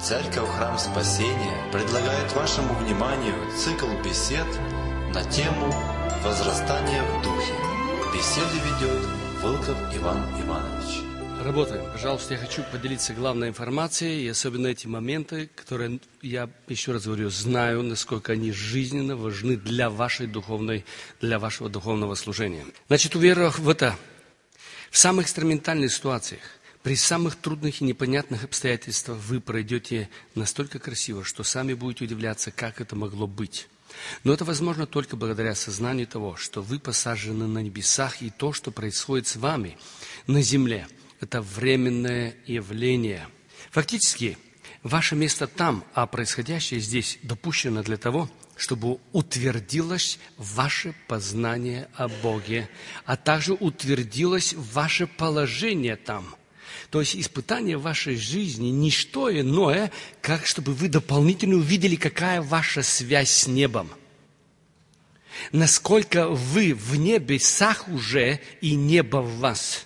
Церковь Храм Спасения предлагает вашему вниманию цикл бесед на тему «Возрастание в Духе». Беседы ведет Волков Иван Иванович. Работаем. Пожалуйста, я хочу поделиться главной информацией, и особенно эти моменты, которые, я еще раз говорю, знаю, насколько они жизненно важны для вашего духовного служения. Значит, уверовав в это, в самых экспериментальных ситуациях, при самых трудных и непонятных обстоятельствах вы пройдете настолько красиво, что сами будете удивляться, как это могло быть. Но это возможно только благодаря сознанию того, что вы посажены на небесах, и то, что происходит с вами на земле, это временное явление. Фактически, ваше место там, а происходящее здесь допущено для того, чтобы утвердилось ваше познание о Боге, а также утвердилось ваше положение там. То есть испытание вашей жизни не что иное, как чтобы вы дополнительно увидели, какая ваша связь с небом. Насколько вы в небесах уже и небо в вас.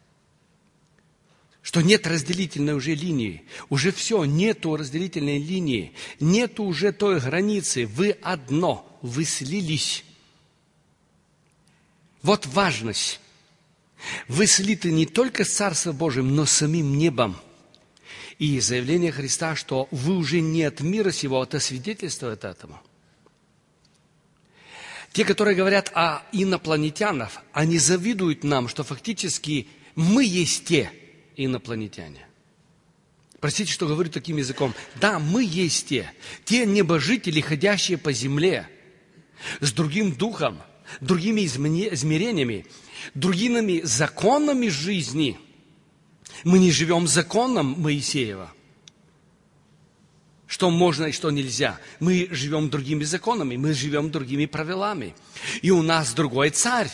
Что нет разделительной уже линии. Уже все, нету разделительной линии. Нету уже той границы. Вы одно, вы слились. Вот важность. Вы слиты не только с Царством Божьим, но с самим небом. И заявление Христа, что вы уже не от мира сего, это свидетельствует этому. Те, которые говорят о инопланетянах, они завидуют нам, что фактически мы есть те инопланетяне. Простите, что говорю таким языком. Да, мы есть те небожители, ходящие по земле, с другим духом, другими измерениями, другими законами жизни. Мы не живем законом Моисеева. Что можно и что нельзя. Мы живем другими законами, мы живем другими правилами. И у нас другой царь.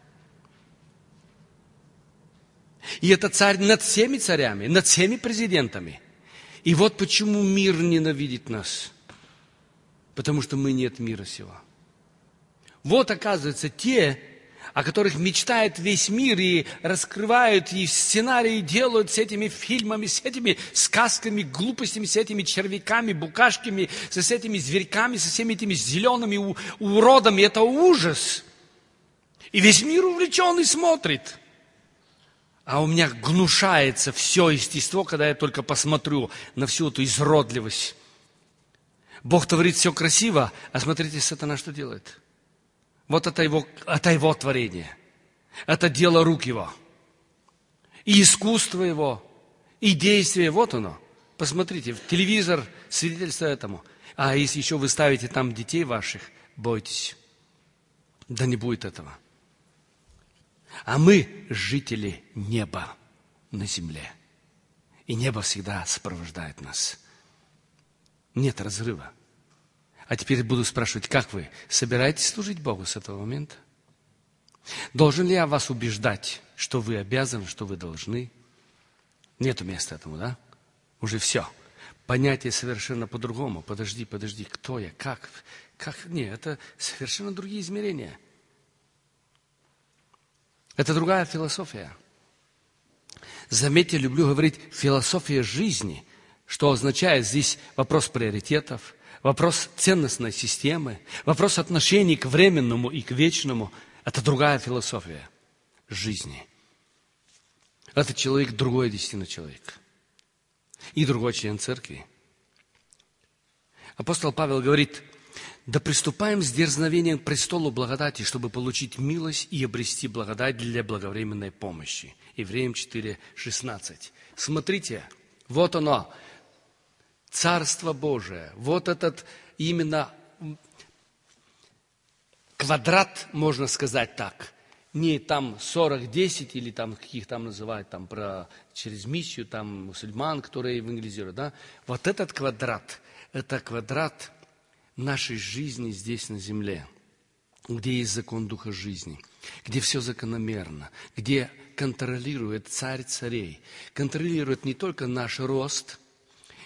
И это царь над всеми царями, над всеми президентами. И вот почему мир ненавидит нас. Потому что мы не от мира сего. Вот, оказывается, те, о которых мечтает весь мир и раскрывают, и сценарии делают с этими фильмами, с этими сказками, глупостями, с этими червяками, букашками, с этими зверьками, со всеми этими зелеными уродами. Это ужас. И весь мир увлечен и смотрит. А у меня гнушается все естество, когда я только посмотрю на всю эту изродливость. Бог творит все красиво, а смотрите, сатана что делает? Вот это его творение. Это дело рук его. И искусство его, и действие. Вот оно. Посмотрите, телевизор свидетельство этому. А если еще вы ставите там детей ваших, бойтесь. Да не будет этого. А мы жители неба на земле. И небо всегда сопровождает нас. Нет разрыва. А теперь буду спрашивать, как вы собираетесь служить Богу с этого момента? Должен ли я вас убеждать, что вы обязаны, что вы должны? Нету места этому, да? Уже все. Понятие совершенно по-другому. Подожди, кто я, как? Нет, это совершенно другие измерения. Это другая философия. Заметьте, люблю говорить философия жизни, что означает здесь вопрос приоритетов, вопрос ценностной системы, вопрос отношений к временному и к вечному. Это другая философия жизни. Это человек, другой действительно человек. И другой член церкви. Апостол Павел говорит: да приступаем с дерзновением к престолу благодати, чтобы получить милость и обрести благодать для благовременной помощи. Евреям 4:16. Смотрите, вот оно. Царство Божие, вот этот именно квадрат, можно сказать так, не там 40-10 или там каких там называют там про через миссию, там мусульман, которые евангелизируют, да? Вот этот квадрат, это квадрат нашей жизни здесь на земле, где есть закон Духа жизни, где все закономерно, где контролирует Царь царей, контролирует не только наш рост,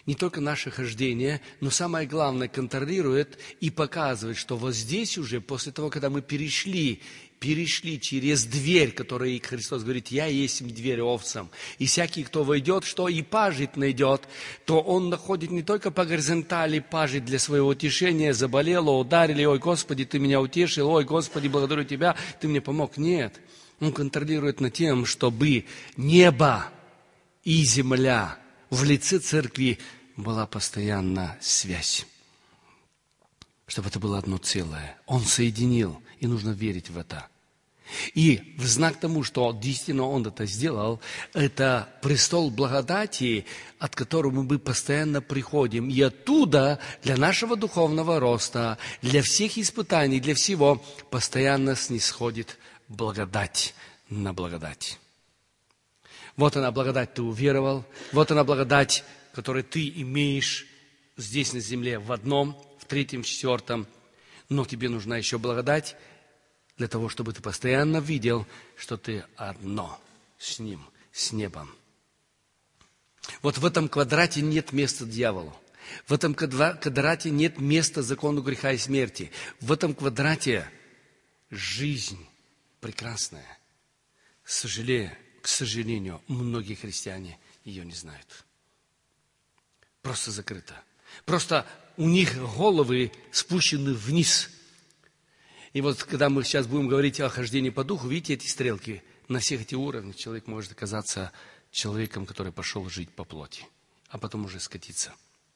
не только наше хождение, но самое главное, контролирует и показывает, что вот здесь уже, после того, когда мы перешли через дверь, которой Христос говорит, «Я есть дверь овцам», и всякий, кто войдет, что и пажить найдет, то он находит не только по горизонтали пажить для своего утешения, заболело, ударили, «Ой, Господи, Ты меня утешил», «Ой, Господи, благодарю Тебя, Ты мне помог». Нет, он контролирует над тем, чтобы небо и земля в лице церкви была постоянно связь. Чтобы это было одно целое. Он соединил, и нужно верить в это. И в знак тому, что действительно Он это сделал, это престол благодати, от которого мы постоянно приходим. И оттуда для нашего духовного роста, для всех испытаний, для всего постоянно снисходит благодать на благодать. Вот она благодать, ты уверовал. Вот она благодать, которую ты имеешь здесь на земле в одном, в третьем, в четвертом. Но тебе нужна еще благодать для того, чтобы ты постоянно видел, что ты одно с Ним, с небом. Вот в этом квадрате нет места дьяволу. В этом квадрате нет места закону греха и смерти. В этом квадрате жизнь прекрасная. К сожалению, многие христиане ее не знают. Просто закрыто. Просто у них головы спущены вниз. И вот когда мы сейчас будем говорить о хождении по духу, видите эти стрелки? На всех этих уровнях человек может оказаться человеком, который пошел жить по плоти, а потом уже скатиться.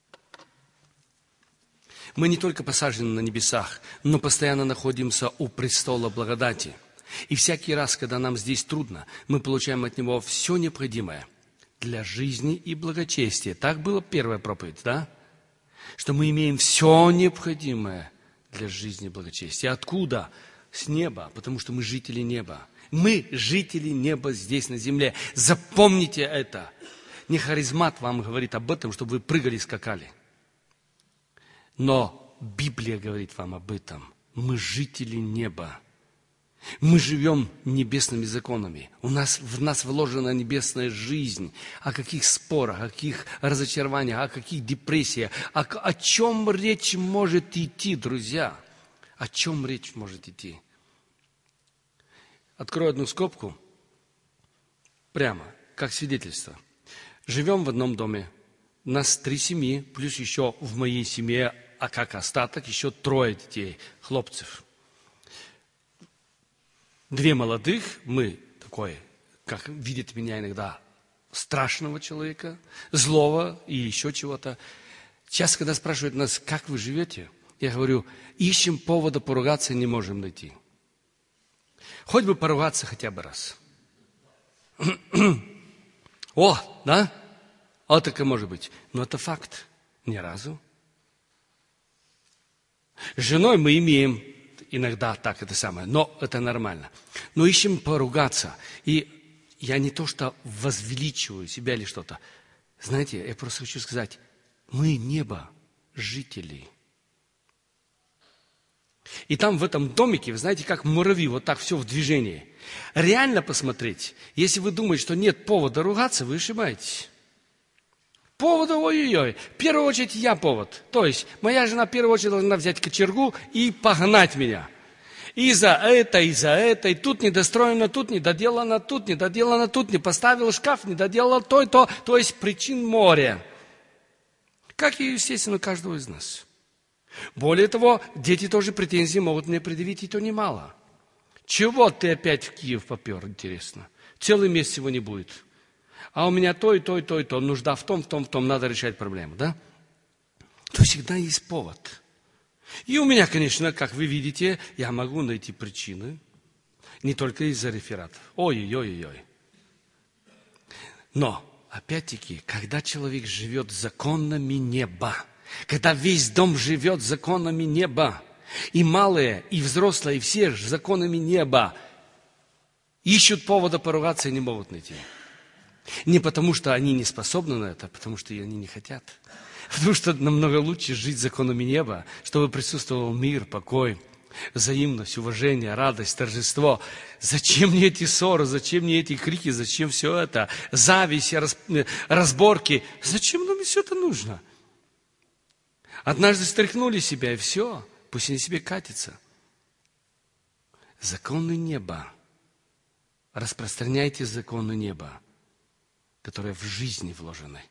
Мы не только посажены на небесах, но постоянно находимся у престола благодати. И всякий раз, когда нам здесь трудно, мы получаем от Него все необходимое для жизни и благочестия. Так была первая проповедь, да? Что мы имеем все необходимое для жизни и благочестия. Откуда? С неба, потому что мы жители неба. Мы жители неба здесь на земле. Запомните это. Не харизмат вам говорит об этом, чтобы вы прыгали и скакали. Но Библия говорит вам об этом. Мы жители неба. Мы живем небесными законами. В нас вложена небесная жизнь. О каких спорах, о каких разочарованиях, о каких депрессиях. О чем речь может идти, друзья? О чем речь может идти? Открою одну скобку. Прямо, как свидетельство. Живем в одном доме. У нас 3 семьи, плюс еще в моей семье, а как остаток, еще 3 детей, хлопцев. 2 молодых, мы такой, как видит меня иногда, страшного человека, злого и еще чего-то. Сейчас, когда спрашивают нас, как вы живете, я говорю, ищем повода поругаться, не можем найти. Хоть бы поругаться хотя бы раз. О, да? Вот так и может быть. Но это факт. Ни разу. С женой мы имеем иногда так это самое, но это нормально. Но ищем поругаться. И я не то, что возвеличиваю себя или что-то. Знаете, я просто хочу сказать, мы небо, жители. И там в этом домике, вы знаете, как муравьи, вот так все в движении. Реально посмотреть, если вы думаете, что нет повода ругаться, вы ошибаетесь. Повода, ой-ой-ой. В первую очередь я повод. То есть моя жена в первую очередь должна взять кочергу и погнать меня. И за это, и тут недостроено, тут недоделано, тут не поставил шкаф, не доделал то и то. То есть причин море. Как и, естественно, каждого из нас. Более того, дети тоже претензии могут мне предъявить, и то немало. Чего ты опять в Киев попер, интересно? Целый месяц его не будет. А у меня то и то, и то, и то. Нужда в том, надо решать проблему, да? То всегда есть повод. И у меня, конечно, как вы видите, я могу найти причины. Не только из-за рефератов. Ой-ой-ой-ой. Но, опять-таки, когда человек живет законами неба, когда весь дом живет законами неба, и малые, и взрослые, и все законами неба, ищут повода поругаться и не могут найти. Не потому, что они не способны на это, а потому, что они не хотят. Потому что намного лучше жить законами неба, чтобы присутствовал мир, покой. Взаимность, уважение, радость, торжество. Зачем мне эти ссоры, зачем мне эти крики, зачем все это? Зависть, разборки. Зачем нам все это нужно? Однажды стряхнули себя, и все. Пусть они себе катятся. Законы неба. Распространяйте законы неба, которые в жизни вложены.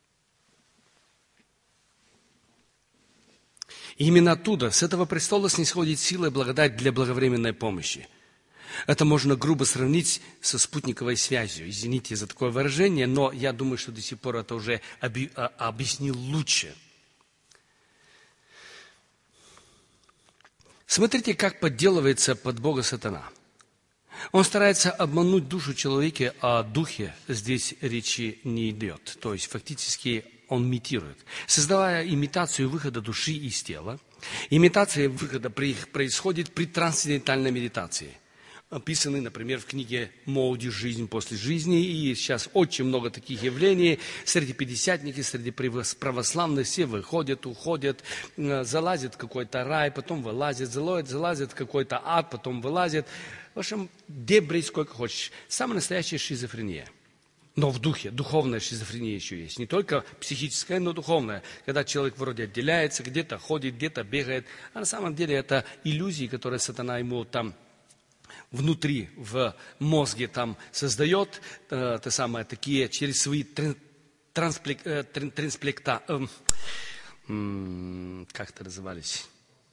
И именно оттуда, с этого престола, снисходит сила и благодать для благовременной помощи. Это можно грубо сравнить со спутниковой связью. Извините за такое выражение, но я думаю, что до сих пор это уже объяснил лучше. Смотрите, как подделывается под Бога сатана. Он старается обмануть душу человека, а о духе здесь речи не идет. То есть, фактически, он имитирует. Создавая имитацию выхода души из тела, имитация выхода происходит при трансцендентальной медитации. Описаны, например, в книге «Моуди. Жизнь после жизни». И сейчас очень много таких явлений. Среди пятидесятников, среди православных все выходят, уходят, залазят в какой-то рай, потом вылазят, залазят в какой-то ад, потом вылазят. В общем, дебри сколько хочешь. Самая настоящая шизофрения. Но в духе, духовная шизофрения еще есть. Не только психическая, но духовная. Когда человек вроде отделяется, где-то ходит, где-то бегает. А на самом деле это иллюзии, которые сатана ему там внутри, в мозге там создает. Такие через свои трансплекта... как это назывались?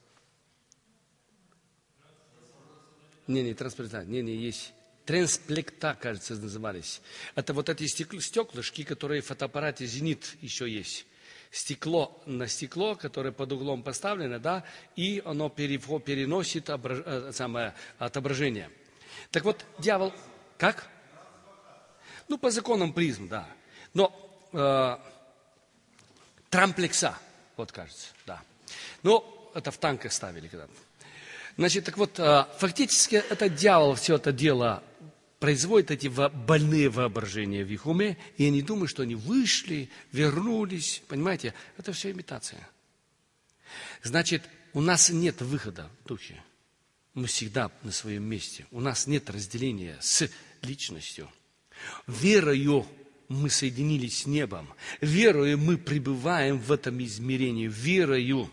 Есть... Трансπлекта, кажется, назывались. Это вот эти стеклышки, которые в фотоаппарате «Зенит» еще есть. Стекло на стекло, которое под углом поставлено, да, и оно переносит отображение. Так вот, дьявол... Как? Ну, по законам призм, да. Но трамплекса, вот кажется, да. Но это в танках ставили когда-то. Значит, так вот, фактически это дьявол все это дело производит, эти больные воображения в их уме, и они думают, что они вышли, вернулись, понимаете? Это все имитация. Значит, у нас нет выхода в духе. Мы всегда на своем месте. У нас нет разделения с личностью. Верою мы соединились с небом. Верою мы пребываем в этом измерении. Верою.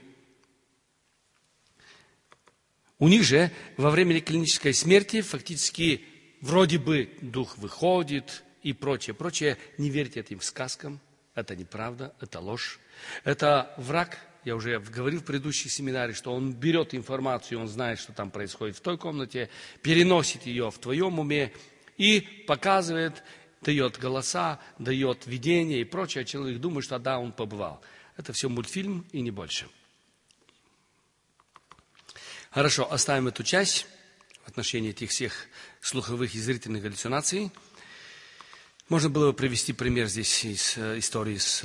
У них же во время клинической смерти фактически вроде бы дух выходит и прочее, прочее. Не верьте этим сказкам, это неправда, это ложь. Это враг, я уже говорил в предыдущих семинаре, что он берет информацию, он знает, что там происходит в той комнате, переносит ее в твоем уме и показывает, дает голоса, дает видение и прочее. Человек думает, что да, он побывал. Это все мультфильм и не больше. Хорошо, оставим эту часть в отношении этих всех слуховых и зрительных галлюцинаций. Можно было бы привести пример здесь из истории с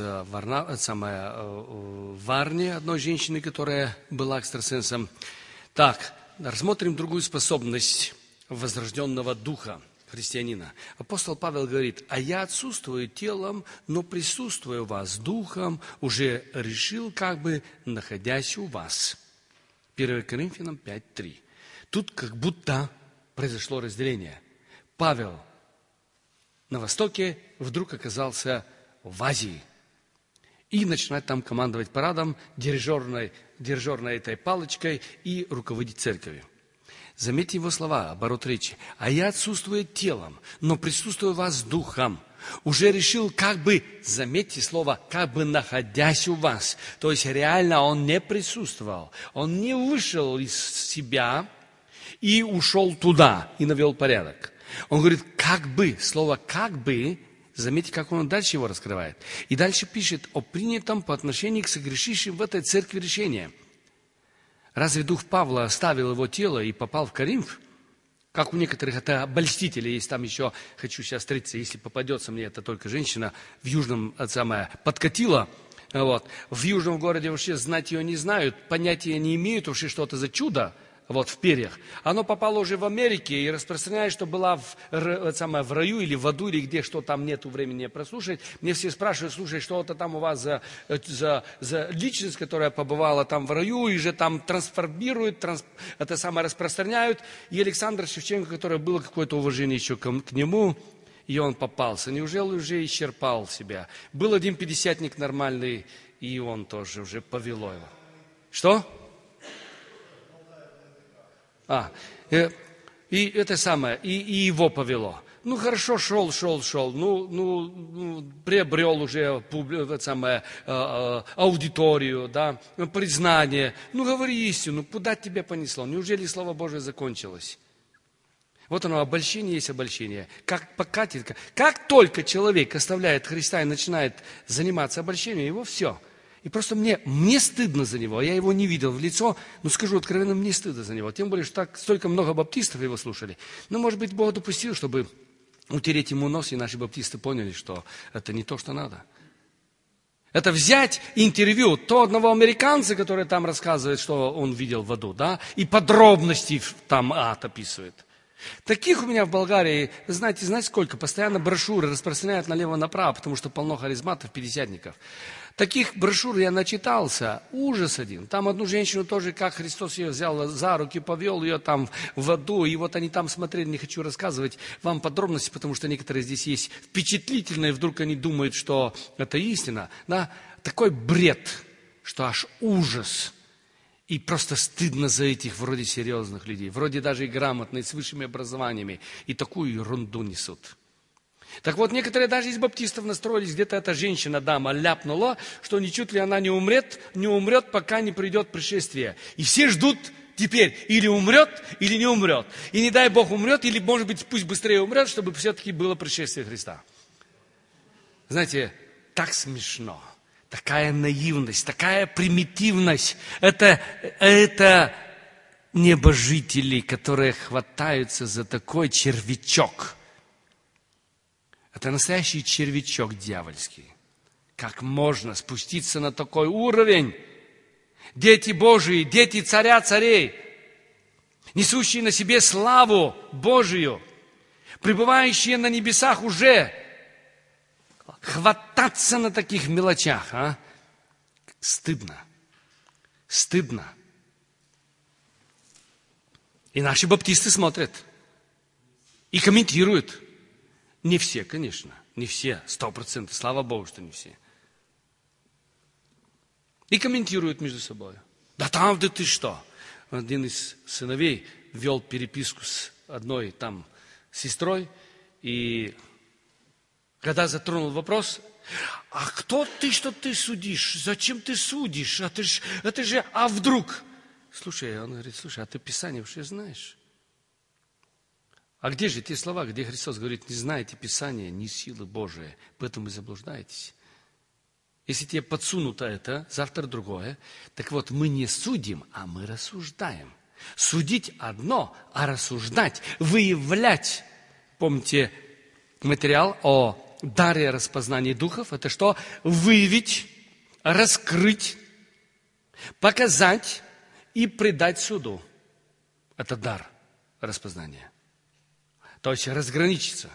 Варни, одной женщины, которая была экстрасенсом. Так, рассмотрим другую способность возрожденного духа христианина. Апостол Павел говорит: «А я отсутствую телом, но присутствую у вас духом, уже решил, как бы находясь у вас». 1 Коринфянам 5:3. Тут как будто произошло разделение. Павел на востоке вдруг оказался в Азии. И начинает там командовать парадом, дирижерной этой палочкой и руководить церковью. Заметьте его слова, оборот речи. «А я отсутствую телом, но присутствую у вас духом. Уже решил, как бы, заметьте слово, как бы находясь у вас». То есть реально он не присутствовал. Он не вышел из себя и ушел туда и навел порядок. Он говорит, как бы, слово «как бы», заметьте, как он дальше его раскрывает. И дальше пишет о принятом по отношению к согрешившим в этой церкви решении. Разве дух Павла оставил его тело и попал в Коринф? Как у некоторых это обольстители, есть там еще, хочу сейчас встретиться, если попадется мне это только женщина, в Южном, подкатила, вот, в Южном городе вообще знать ее не знают, понятия не имеют вообще, что это за чудо, вот в перьях, оно попало уже в Америке и распространяет, что была в раю или в аду, или где, что там нету времени прослушать. Мне все спрашивают, слушай, что это там у вас за личность, которая побывала там в раю, и же там трансформируют, это самое распространяют. И Александр Шевченко, которое было какое-то уважение еще к нему, и он попался. Неужели уже исчерпал себя? Был один пятидесятник нормальный, и он тоже уже повело его. Что? И это самое, и его повело. Ну, хорошо, шел, приобрел уже аудиторию, да, признание. Ну, говори истину, куда тебя понесло? Неужели Слово Божие закончилось? Вот оно, обольщение есть обольщение. Как покатит, как только человек оставляет Христа и начинает заниматься обольщением, его все. И просто мне стыдно за него. Я его не видел в лицо, но скажу откровенно, мне стыдно за него. Тем более, что столько много баптистов его слушали. Но, может быть, Бог допустил, чтобы утереть ему нос, и наши баптисты поняли, что это не то, что надо. Это взять интервью то одного американца, который там рассказывает, что он видел в аду, да, и подробности там ад описывает. Таких у меня в Болгарии, знаете сколько? Постоянно брошюры распространяют налево-направо, потому что полно харизматов, пятидесятников. Таких брошюр я начитался, ужас один. Там одну женщину тоже, как Христос ее взял за руки, повел ее там в аду, и вот они там смотрели, не хочу рассказывать вам подробности, потому что некоторые здесь есть впечатлительные, вдруг они думают, что это истина. Да? Такой бред, что аж ужас. И просто стыдно за этих вроде серьезных людей, вроде даже и грамотные, с высшими образованиями, и такую ерунду несут. Так вот, некоторые даже из баптистов настроились, где-то эта женщина, дама, ляпнула, что ничуть ли она не умрет, пока не придет пришествие. И все ждут теперь, или умрет, или не умрет. И не дай Бог умрет, или, может быть, пусть быстрее умрет, чтобы все-таки было пришествие Христа. Знаете, так смешно. Такая наивность, такая примитивность. Это небожители, которые хватаются за такой червячок. Это настоящий червячок дьявольский. Как можно спуститься на такой уровень? Дети Божии, дети царя царей, несущие на себе славу Божию, пребывающие на небесах уже, хвататься на таких мелочах, а? Стыдно. Стыдно. И наши баптисты смотрят и комментируют. Не все, конечно, не все, 100%, слава Богу, что не все. И комментируют между собой. Да там, да ты что? Один из сыновей вел переписку с одной там сестрой, и когда затронул вопрос, а кто ты, что ты судишь? Зачем ты судишь? Это же, а вдруг? Слушай, он говорит, слушай, а ты Писание вообще знаешь? А где же те слова, где Христос говорит, не знаете Писания, ни силы Божии, поэтому и заблуждаетесь? Если тебе подсунуто это, завтра другое, так вот мы не судим, а мы рассуждаем. Судить одно, а рассуждать, выявлять. Помните материал о даре распознания духов? Это что? Выявить, раскрыть, показать и предать суду. Это дар распознания. То есть разграничиться.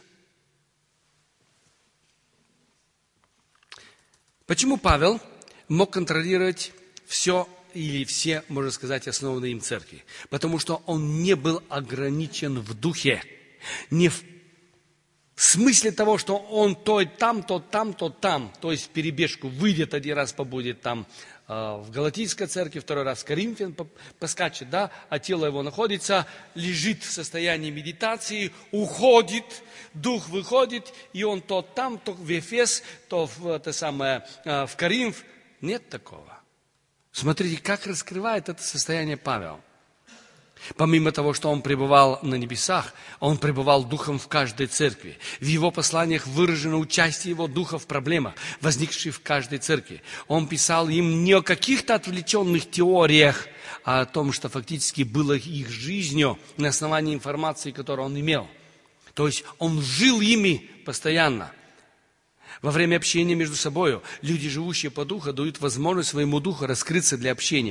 Почему Павел мог контролировать все или все, можно сказать, основанные им церкви? Потому что он не был ограничен в духе. Не в смысле того, что он то там, то там, то там. То есть в перебежку выйдет, один раз побудет там в Галатийской церкви, второй раз в Коринфян поскачет, да, а тело его находится, лежит в состоянии медитации, уходит, дух выходит, и он то там, то в Эфес, то в Коринф. Нет такого. Смотрите, как раскрывает это состояние Павел. Помимо того, что он пребывал на небесах, он пребывал духом в каждой церкви. В его посланиях выражено участие его духа в проблемах, возникших в каждой церкви. Он писал им не о каких-то отвлеченных теориях, а о том, что фактически было их жизнью на основании информации, которую он имел. То есть он жил ими постоянно. Во время общения между собой люди, живущие по духу, дают возможность своему духу раскрыться для общения.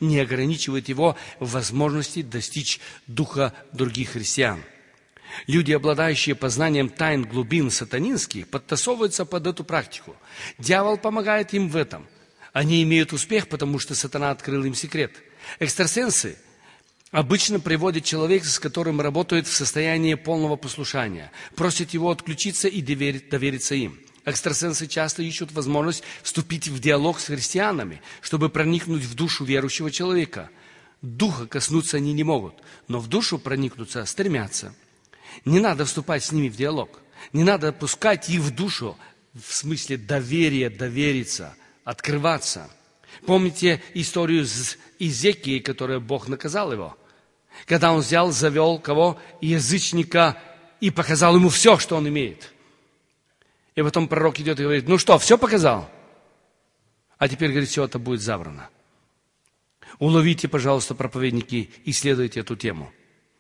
не ограничивает его в возможности достичь духа других христиан. Люди, обладающие познанием тайн глубин сатанинских, подтасовываются под эту практику. Дьявол помогает им в этом. Они имеют успех, потому что сатана открыл им секрет. Экстрасенсы обычно приводят человека, с которым работают, в состояние полного послушания, просят его отключиться и довериться им. Экстрасенсы часто ищут возможность вступить в диалог с христианами, чтобы проникнуть в душу верующего человека. Духа коснуться они не могут, но в душу проникнуться стремятся. Не надо вступать с ними в диалог. Не надо опускать их в душу, в смысле доверия, довериться, открываться. Помните историю с Иезекией, которой Бог наказал его? Когда он завел кого? Язычника, и показал ему все, что он имеет. И потом пророк идет и говорит: ну что, все показал? А теперь, говорит, все это будет забрано. Уловите, пожалуйста, проповедники, исследуйте эту тему.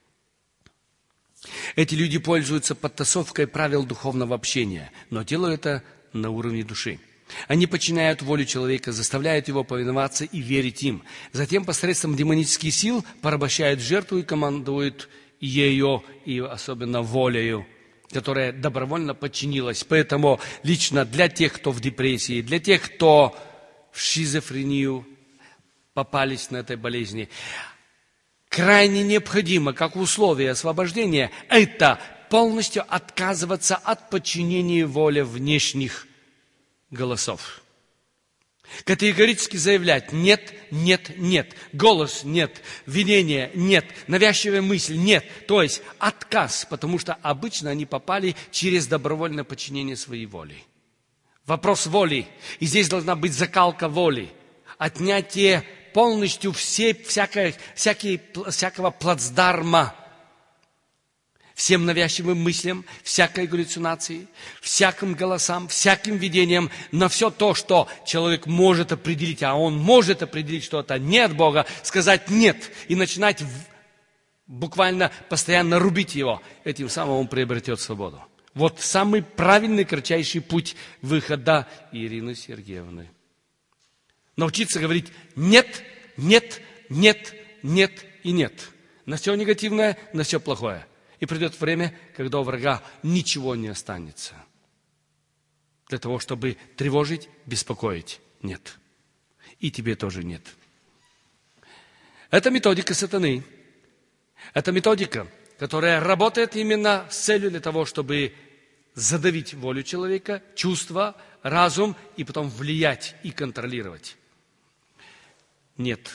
Эти люди пользуются подтасовкой правил духовного общения, но делают это на уровне души. Они подчиняют волю человека, заставляют его повиноваться и верить им. Затем посредством демонических сил порабощают жертву и командуют ею, и особенно волею, которая добровольно подчинилась. Поэтому лично для тех, кто в депрессии, для тех, кто в шизофрению попались на этой болезни, крайне необходимо, как условие освобождения, это полностью отказываться от подчинения воле внешних голосов. Категорически заявлять: нет, нет, нет, голос нет, видение нет, навязчивая мысль нет. То есть отказ, потому что обычно они попали через добровольное подчинение своей воли. Вопрос воли. И здесь должна быть закалка воли. Отнятие полностью всякого плацдарма, всем навязчивым мыслям, всякой галлюцинации, всяким голосам, всяким видениям, на все то, что человек может определить, а он может определить, что это не от Бога, сказать нет и начинать буквально постоянно рубить его. Этим самым он приобретет свободу. Вот самый правильный, кратчайший путь выхода Ирины Сергеевны. Научиться говорить нет, нет, нет, нет и нет. На все негативное, на все плохое. И придет время, когда у врага ничего не останется. Для того, чтобы тревожить, беспокоить. Нет. И тебе тоже нет. Это методика сатаны. Это методика, которая работает именно с целью для того, чтобы задавить волю человека, чувства, разум, и потом влиять и контролировать. Нет.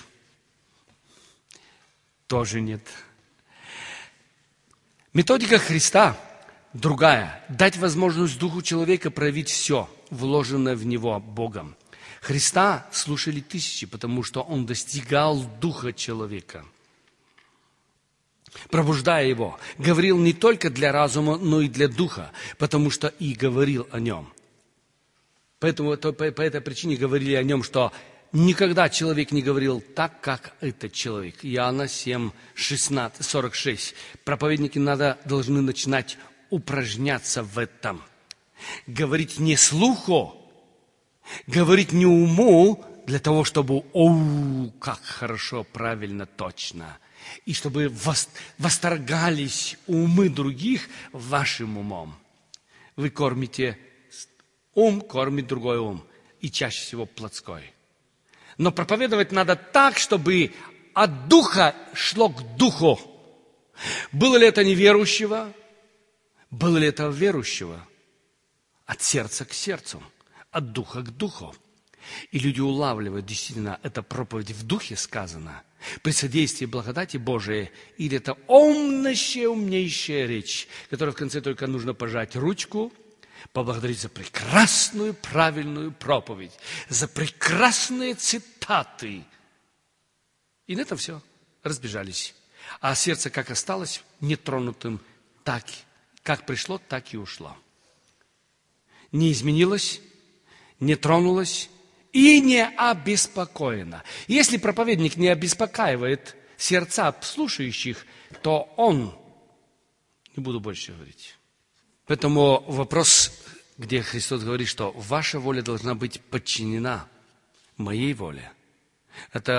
Тоже нет. Методика Христа другая. Дать возможность духу человека проявить все, вложенное в него Богом. Христа слушали тысячи, потому что он достигал духа человека. Пробуждая его, говорил не только для разума, но и для духа, потому что и говорил о нем. Поэтому по этой причине говорили о нем, что никогда человек не говорил так, как этот человек. Иоанна 7, 16, 46. Проповедники должны начинать упражняться в этом. Говорить не слуху, говорить не уму, для того, чтобы, как хорошо, правильно, точно. И чтобы восторгались умы других вашим умом. Вы кормите ум, кормит другой ум. И чаще всего плотской. Но проповедовать надо так, чтобы от духа шло к духу. Было ли это неверующего? Было ли это верующего? От сердца к сердцу, от духа к духу. И люди улавливают, действительно, это проповедь в духе сказана, при содействии благодати Божией, или это умнейшая речь, которой в конце только нужно пожать ручку, поблагодарить за прекрасную, правильную проповедь, за прекрасные цитаты. И на этом все, разбежались. А сердце как осталось нетронутым, так, как пришло, так и ушло. Не изменилось, не тронулось и не обеспокоено. Если проповедник не обеспокаивает сердца слушающих, то он, не буду больше говорить. Поэтому вопрос, где Христос говорит, что ваша воля должна быть подчинена моей воле. Это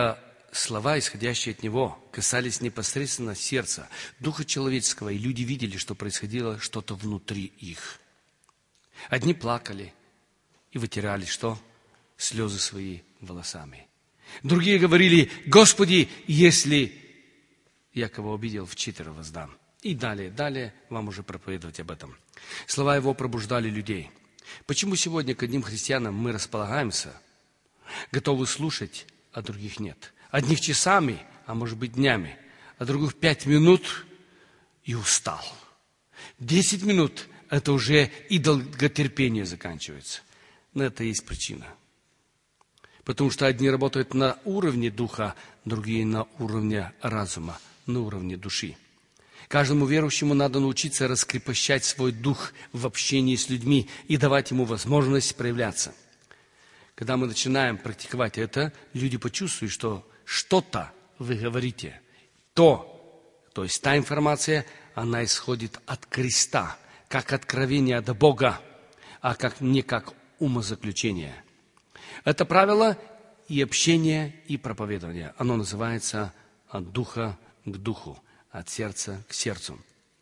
слова, исходящие от него, касались непосредственно сердца, духа человеческого, и люди видели, что происходило что-то внутри их. Одни плакали и вытирали что? Слезы свои волосами. Другие говорили: «Господи, если я кого обидел, вчетверо воздам». И далее вам уже проповедовать об этом. Слова его пробуждали людей. Почему сегодня к одним христианам мы располагаемся, готовы слушать, а других нет? Одних часами, а может быть днями, а других 5 минут и устал. 10 минут – это уже и долготерпение заканчивается. Но это и есть причина. Потому что одни работают на уровне духа, другие на уровне разума, на уровне души. Каждому верующему надо научиться раскрепощать свой дух в общении с людьми и давать ему возможность проявляться. Когда мы начинаем практиковать это, люди почувствуют, что что-то вы говорите. То есть та информация, она исходит от креста, как откровение от Бога, а не как умозаключение. Это правило и общение, и проповедование. Оно называется от духа к духу, от сердца к сердцу.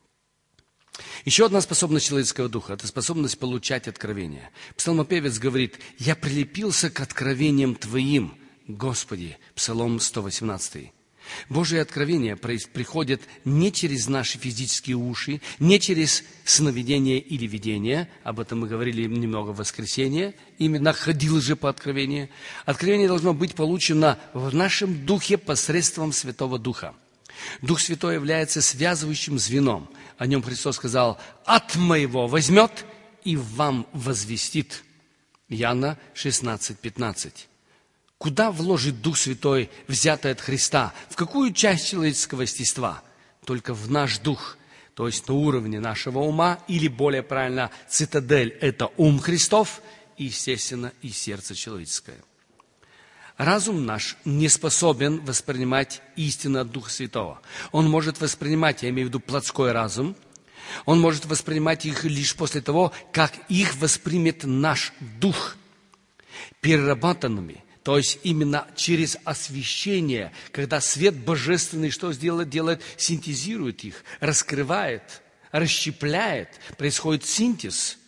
Еще одна способность человеческого духа – это способность получать откровения. Псалмопевец говорит: «Я прилепился к откровениям Твоим, Господи». Псалом 118. Божие откровения приходят не через наши физические уши, не через сновидение или видение. Об этом мы говорили немного в воскресенье. Именно ходил же по откровению. Откровение должно быть получено в нашем духе посредством Святого Духа. Дух Святой является связывающим звеном. О нем Христос сказал: «От моего возьмет и вам возвестит». Иоанна 16:15. Куда вложит Дух Святой, взятый от Христа? В какую часть человеческого естества? Только в наш дух, то есть на уровне нашего ума, или более правильно, цитадель – это ум Христов и, естественно, и сердце человеческое. Разум наш не способен воспринимать истину от Духа Святого. Он может воспринимать, я имею в виду плотской разум, он может воспринимать их лишь после того, как их воспримет наш дух переработанными. То есть именно через освящение, когда свет божественный что делает? Синтезирует их, раскрывает, расщепляет, происходит синтез.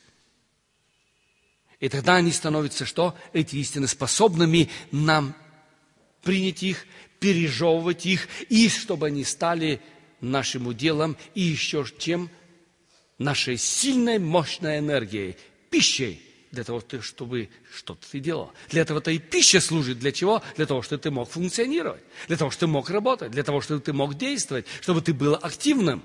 И тогда они становятся что? Эти истины способными нам принять их, пережевывать их, и чтобы они стали нашим уделом, и еще чем? Нашей сильной, мощной энергией, пищей, для того, чтобы что-то ты делал. Для этого-то и пища служит. Для чего? Для того, чтобы ты мог функционировать, для того, чтобы ты мог работать, для того, чтобы ты мог действовать, чтобы ты был активным.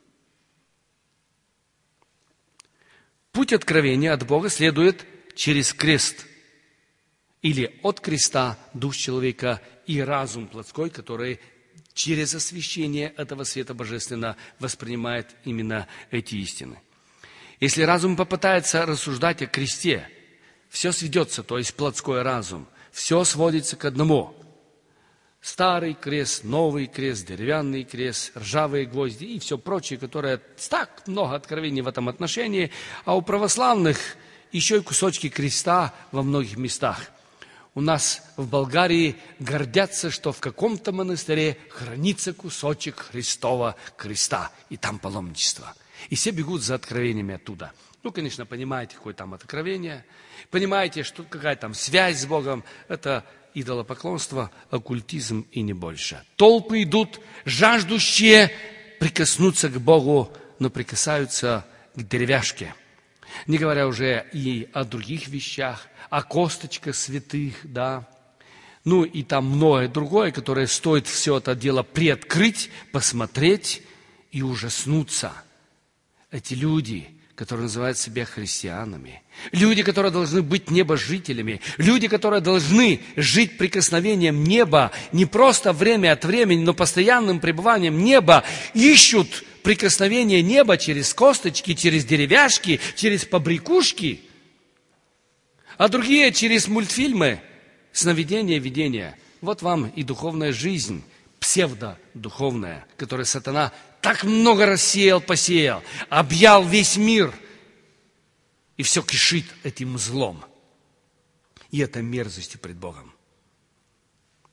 Путь откровения от Бога следует через крест. Или от креста дух человека и разум плотской, который через освящение этого света божественного воспринимает именно эти истины. Если разум попытается рассуждать о кресте, все сведется, то есть плотской разум, все сводится к одному. Старый крест, новый крест, деревянный крест, ржавые гвозди и все прочее, которое так много откровений в этом отношении, а у православных еще и кусочки креста во многих местах. У нас в Болгарии гордятся, что в каком-то монастыре хранится кусочек Христова креста, и там паломничество. И все бегут за откровениями оттуда. Ну, конечно, понимаете, какое там откровение, понимаете, что какая там связь с Богом, это идолопоклонство, оккультизм и не больше. Толпы идут, жаждущие прикоснуться к Богу, но прикасаются к деревяшке. Не говоря уже и о других вещах, о косточках святых, да. Ну и там многое другое, которое стоит все это дело приоткрыть, посмотреть и ужаснуться. Эти люди, которые называют себя христианами, люди, которые должны быть небожителями, люди, которые должны жить прикосновением неба, не просто время от времени, но постоянным пребыванием неба, ищут прикосновение неба через косточки, через деревяшки, через побрякушки, а другие через мультфильмы, сновидения, видения. Вот вам и духовная жизнь, псевдодуховная, которую сатана так много рассеял, посеял, объял весь мир, и все кишит этим злом. И это мерзостью пред Богом.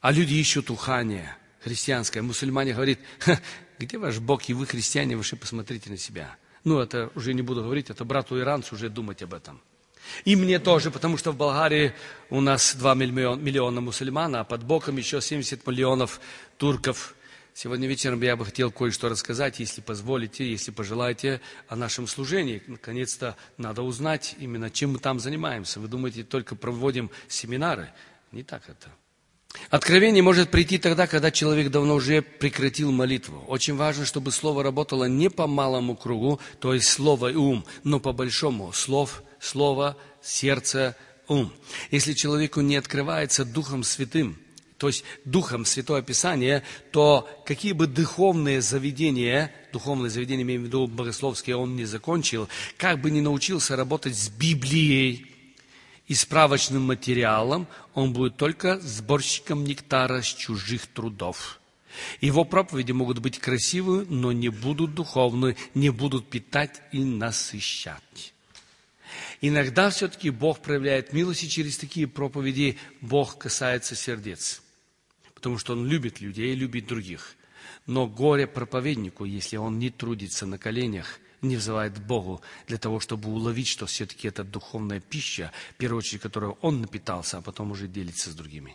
А люди ищут ухание христианское. Мусульмане говорят: где ваш Бог, и вы, христиане, вообще посмотрите на себя. Это уже не буду говорить, это брату иранцу уже думать об этом. И мне тоже, потому что в Болгарии у нас 2 миллиона мусульман, а под боком еще 70 миллионов турков. Сегодня вечером я бы хотел кое-что рассказать, если позволите, если пожелаете, о нашем служении. Наконец-то надо узнать именно, чем мы там занимаемся. Вы думаете, только проводим семинары? Не так это. Откровение может прийти тогда, когда человек давно уже прекратил молитву. Очень важно, чтобы слово работало не по малому кругу, то есть слово и ум, но по большому. Слово, сердце, ум. Если человеку не открывается Духом Святым, то есть Духом Святое Писание, то какие бы духовные заведения, имеем в виду богословские, он не закончил, как бы не научился работать с Библией и справочным материалом, он будет только сборщиком нектара с чужих трудов. Его проповеди могут быть красивые, но не будут духовны, не будут питать и насыщать. Иногда все-таки Бог проявляет милость, и через такие проповеди Бог касается сердец. Потому что Он любит людей и любит других. Но горе проповеднику, если он не трудится на коленях, не взывает к Богу для того, чтобы уловить, что все-таки это духовная пища, в первую очередь, которую он напитался, а потом уже делится с другими.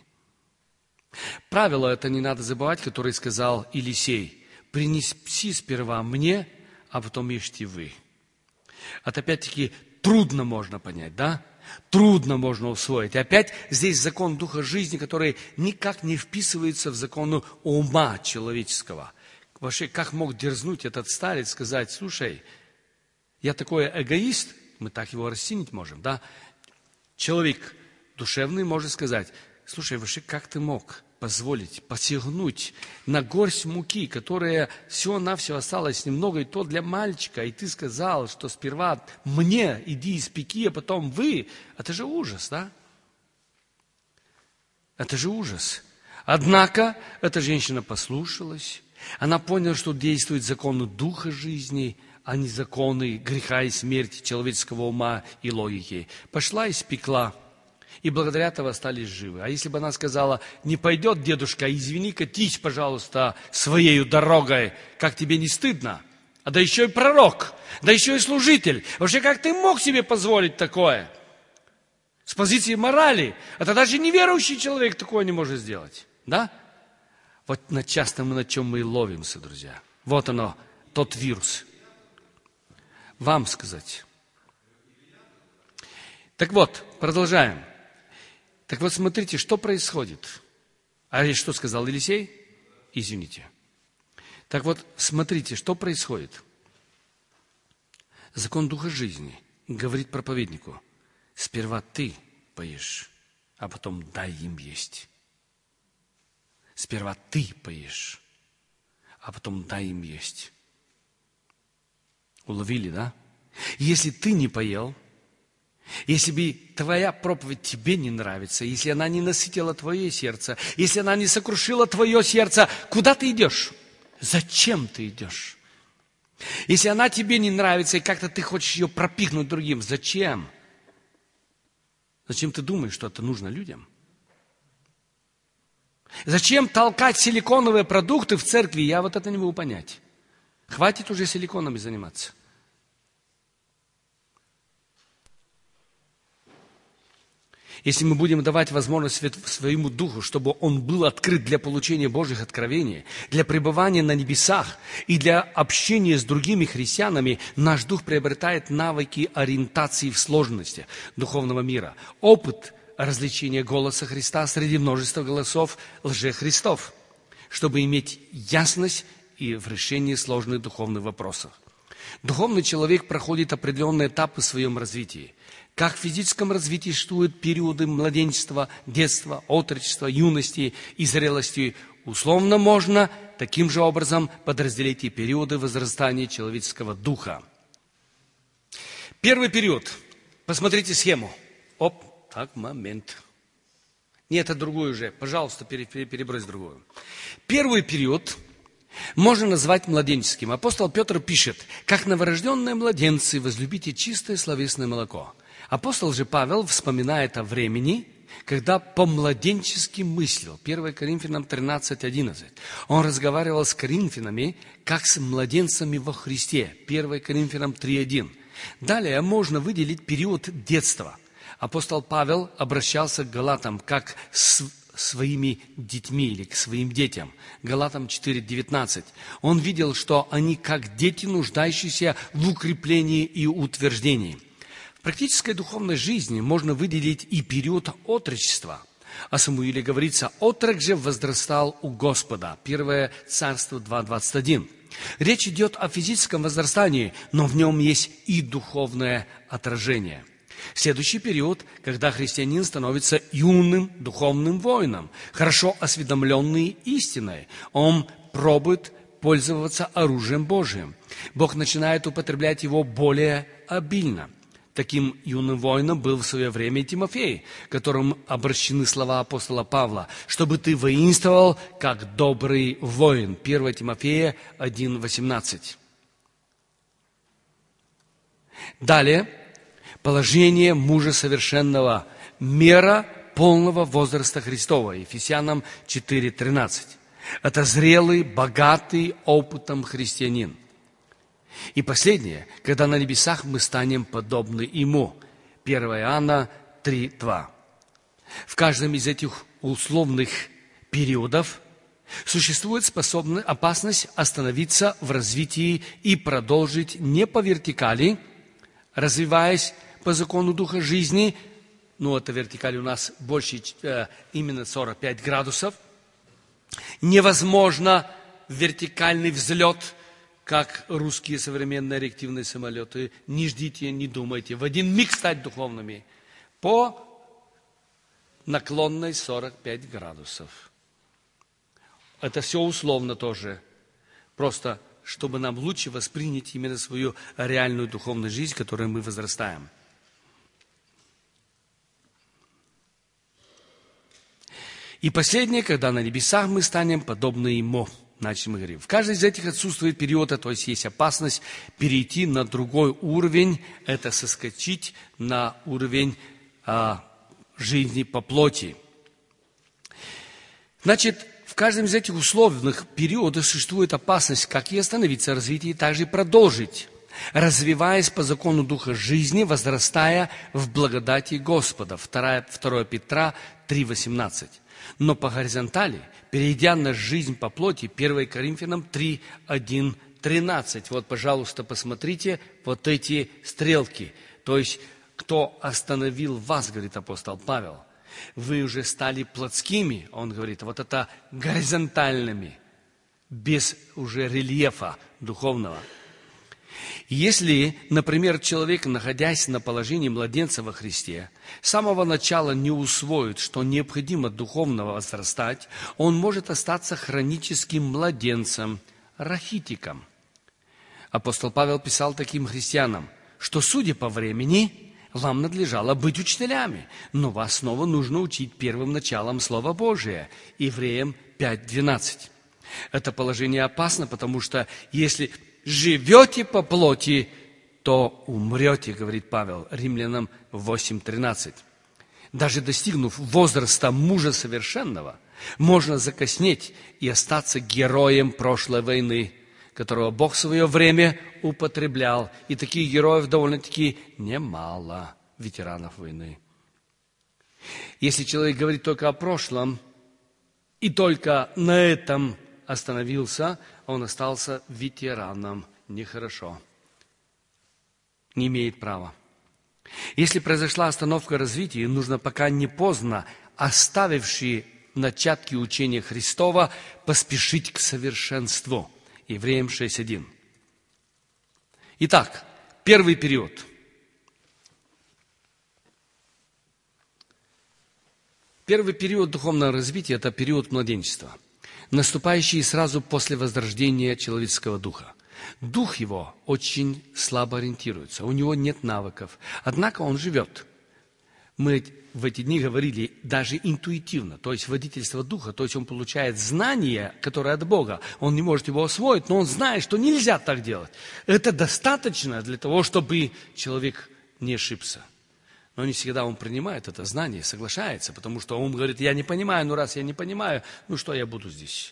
Правило это не надо забывать, которое сказал Елисей: принеси сперва мне, а потом ешьте вы. Это опять-таки трудно можно понять, да? Трудно можно усвоить. И опять здесь закон Духа жизни, который никак не вписывается в закон ума человеческого. Вообще, как мог дерзнуть этот старец сказать: слушай, я такой эгоист, мы так его расценить можем, да? Человек душевный может сказать: слушай, вообще, как ты мог позволить посягнуть на горсть муки, которая всего-навсего осталась немного, и то для мальчика, и ты сказал, что сперва мне иди испеки, а потом вы. Это же ужас, да? Это же ужас. Однако эта женщина послушалась. Она поняла, что действуют законы Духа жизни, а не законы греха и смерти человеческого ума и логики. Пошла и испекла, и благодаря этого остались живы. А если бы она сказала: не пойдет, дедушка, извини, катись, пожалуйста, своей дорогой, как тебе не стыдно? А да еще и пророк, да еще и служитель. Вообще, как ты мог себе позволить такое? С позиции морали. Это даже неверующий человек такое не может сделать. Да? Вот часто на чем мы и ловимся, друзья. Вот оно, тот вирус. Вам сказать. Так вот, продолжаем. Так вот, смотрите, что происходит. А что сказал Елисей? Извините. Так вот, смотрите, что происходит. Закон Духа жизни говорит проповеднику: сперва ты поешь, а потом дай им есть. Сперва ты поешь, а потом дай им есть. Уловили, да? Если ты не поел, если бы твоя проповедь тебе не нравится, если она не насытила твое сердце, если она не сокрушила твое сердце, куда ты идешь? Зачем ты идешь? Если она тебе не нравится, и как-то ты хочешь ее пропихнуть другим, зачем? Зачем ты думаешь, что это нужно людям? Зачем толкать силиконовые продукты в церкви? Я вот это не могу понять. Хватит уже силиконами заниматься. Если мы будем давать возможность своему Духу, чтобы он был открыт для получения Божьих откровений, для пребывания на небесах и для общения с другими христианами, наш Дух приобретает навыки ориентации в сложности духовного мира, опыт развлечения голоса Христа среди множества голосов лжехристов, чтобы иметь ясность и в решении сложных духовных вопросов. Духовный человек проходит определенные этапы в своем развитии. Как в физическом развитии существуют периоды младенчества, детства, отрочества, юности и зрелости, условно можно таким же образом подразделить и периоды возрастания человеческого духа. Первый период. Посмотрите схему. Так, момент. Нет, это другую уже. Пожалуйста, перебрось другую. Первый период можно назвать младенческим. Апостол Петр пишет: как новорожденные младенцы возлюбите чистое словесное молоко. Апостол же Павел вспоминает о времени, когда по-младенчески мыслил, 1 Коринфянам 13:11, он разговаривал с коринфянами, как с младенцами во Христе, 1 Коринфянам 3:1. Далее можно выделить период детства. Апостол Павел обращался к галатам как с своими детьми или к своим детям. Галатам 4:19. Он видел, что они как дети, нуждающиеся в укреплении и утверждении. В практической духовной жизни можно выделить и период отрочества. О Самуиле говорится: «Отрок же возрастал у Господа». 1 Царство 2:21. Речь идет о физическом возрастании, но в нем есть и духовное отражение. Следующий период, когда христианин становится юным духовным воином, хорошо осведомленный истиной. Он пробует пользоваться оружием Божиим. Бог начинает употреблять его более обильно. Таким юным воином был в свое время Тимофей, которым обращены слова апостола Павла: «Чтобы ты воинствовал, как добрый воин». 1 Тимофея 1:18. Далее. Положение мужа совершенного, мера полного возраста Христова, Ефесянам 4:13. Это зрелый, богатый опытом христианин. И последнее, когда на небесах мы станем подобны Ему, 1 Иоанна 3:2. В каждом из этих условных периодов существует опасность остановиться в развитии и продолжить не по вертикали, развиваясь по закону Духа жизни, эта вертикаль у нас больше именно 45 градусов. Невозможно вертикальный взлет, как русские современные реактивные самолеты. Не ждите, не думайте. В один миг стать духовными по наклонной 45 градусов. Это все условно тоже. Просто чтобы нам лучше воспринять именно свою реальную духовную жизнь, в которой мы возрастаем. И последнее, когда на небесах мы станем подобны Ему. Значит, мы говорим, в каждой из этих отсутствует периода, то есть есть опасность перейти на другой уровень, это соскочить на уровень жизни по плоти. Значит, в каждом из этих условных периодов существует опасность как и остановиться в развитии, так же и продолжить, развиваясь по закону Духа жизни, возрастая в благодати Господа. 2 Петра 3:18. Но по горизонтали, перейдя на жизнь по плоти, 1 Коринфянам 3:1-13. Вот, пожалуйста, посмотрите вот эти стрелки. То есть, кто остановил вас, говорит апостол Павел, вы уже стали плотскими, он говорит, вот это горизонтальными, без уже рельефа духовного. Если, например, человек, находясь на положении младенца во Христе, с самого начала не усвоит, что необходимо духовно возрастать, он может остаться хроническим младенцем, рахитиком. Апостол Павел писал таким христианам, что, судя по времени, вам надлежало быть учителями, но вас снова нужно учить первым началом Слова Божия. Евреям 5:12. Это положение опасно, потому что если живете по плоти, то умрете, говорит Павел, Римлянам 8:13. Даже достигнув возраста мужа совершенного, можно закоснеть и остаться героем прошлой войны, которого Бог в свое время употреблял. И таких героев довольно-таки немало, ветеранов войны. Если человек говорит только о прошлом и только на этом остановился, он остался ветераном. Нехорошо. Не имеет права. Если произошла остановка развития, нужно пока не поздно, оставившие начатки учения Христова, поспешить к совершенству. Евреям 6:1. Итак, первый период. Первый период духовного развития – это период младенчества, наступающий сразу после возрождения человеческого духа. Дух его очень слабо ориентируется, у него нет навыков, однако он живет. Мы в эти дни говорили даже интуитивно, то есть водительство духа, то есть он получает знание, которое от Бога. Он не может его освоить, но он знает, что нельзя так делать. Это достаточно для того, чтобы человек не ошибся. Но не всегда он принимает это знание, соглашается, потому что он говорит, я не понимаю, ну раз я не понимаю, ну что я буду здесь?